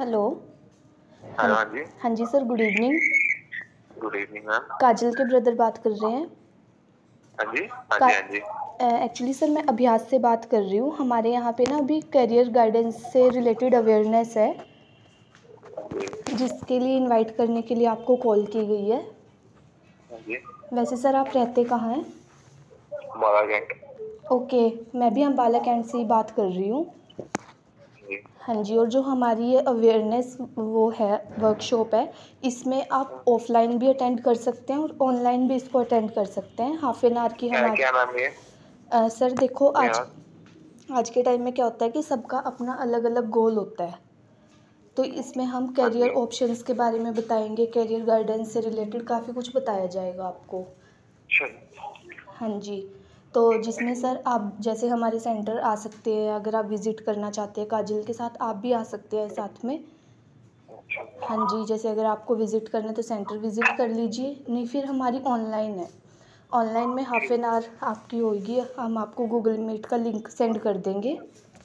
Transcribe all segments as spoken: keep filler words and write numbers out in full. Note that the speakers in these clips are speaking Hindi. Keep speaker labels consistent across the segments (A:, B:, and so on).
A: हेलो। हाँ,
B: हेलो, हाँ जी।
A: हाँ जी sir, good evening.
B: Good evening ma'am.
A: Kajal के ब्रदर बात कर रहे हैं।
B: हाँ जी, हाँ
A: का
B: जी, हाँ जी।
A: एक्चुअली सर मैं अभ्यास से बात कर रही हूँ। हमारे यहाँ पे ना अभी करियर गाइडेंस से रिलेटेड अवेयरनेस है,
B: जी,
A: जिसके लिए इनवाइट करने के लिए आपको कॉल की गई है।
B: हाँ जी।
A: वैसे सर आप रहते कहाँ हैं?
B: बालाघाट।
A: ओके, मैं भी अम्बाला कैंट से ही बात कर रही हूँ।
B: जी,
A: हाँ जी, और जो हमारी ये अवेयरनेस वो है, वर्कशॉप है, इसमें आप ऑफलाइन भी अटेंड कर सकते हैं और ऑनलाइन भी इसको अटेंड कर सकते हैं। हाफ एन आवर की
B: क्या
A: हमारी
B: क्या नाम है ये?
A: अ, सर देखो,
B: जी
A: आज
B: हाँ।
A: आज के टाइम में क्या होता है कि सबका अपना अलग अलग गोल होता है। तो इसमें हम
B: हाँ
A: करियर
B: जी।
A: ऑप्शंस के बारे में बताएंगे, करियर गाइडेंस से रिलेटेड काफ़ी कुछ बताया जाएगा आपको।
B: अच्छा।
A: हाँ जी। तो जिसमें सर आप जैसे हमारे सेंटर आ सकते हैं, अगर आप विज़िट करना चाहते हैं काजल के साथ, आप भी आ सकते हैं साथ में।
B: अच्छा।
A: हाँ जी, जैसे अगर आपको विज़िट करना है तो सेंटर विज़िट कर लीजिए, नहीं फिर हमारी ऑनलाइन है। ऑनलाइन में हाफ
B: ठीक।
A: एन आवर आपकी होगी, हम आपको गूगल मीट का लिंक सेंड कर देंगे।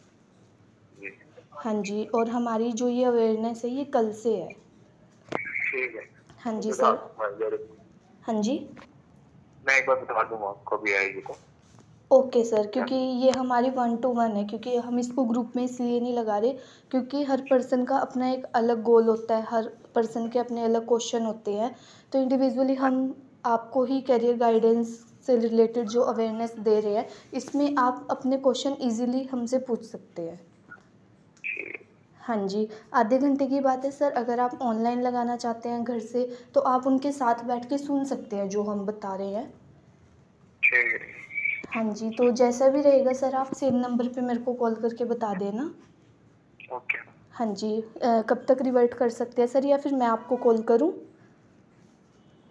B: जी,
A: हाँ जी, और हमारी जो ये अवेयरनेस है ये कल से है।
B: ठीक है।
A: हाँ
B: मैं
A: जी
B: बता
A: सर।
B: दूंगा इधर।
A: हाँ जी।
B: मैं एक बार बता दूंगा आपको भी आएगी तो।
A: ओके सर,
B: क्या?
A: क्योंकि ये हमारी वन टू वन है, क्योंकि हम इसको ग्रुप में इसलिए नहीं लगा रहे क्योंकि हर पर्सन का अपना एक अलग गोल होता है, हर पर्सन के अपने अलग क्वेश्चन होते हैं। तो इंडिविजुअली
B: हाँ
A: हम आपको ही करियर गाइडेंस से रिलेटेड जो अवेयरनेस दे रहे हैं, इसमें आप अपने क्वेश्चन इजीली हमसे पूछ सकते हैं।
B: ठीक।
A: हाँ जी, आधे घंटे की बात है सर। अगर आप ऑनलाइन लगाना चाहते हैं घर से, तो आप उनके साथ बैठ के सुन सकते हैं जो हम बता रहे हैं।
B: ठीक।
A: हाँ जी, तो जैसा भी रहेगा सर, आप सेम नंबर पे मेरे को कॉल करके बता देना।
B: ओके।
A: हाँ जी, अ, कब तक रिवर्ट कर सकते हैं सर, या फिर मैं आपको कॉल करूं?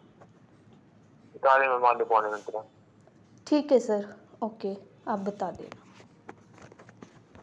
B: बता दें मैं मान लो पौने घंटे में।
A: ठीक है सर, ओके, आप बता दें।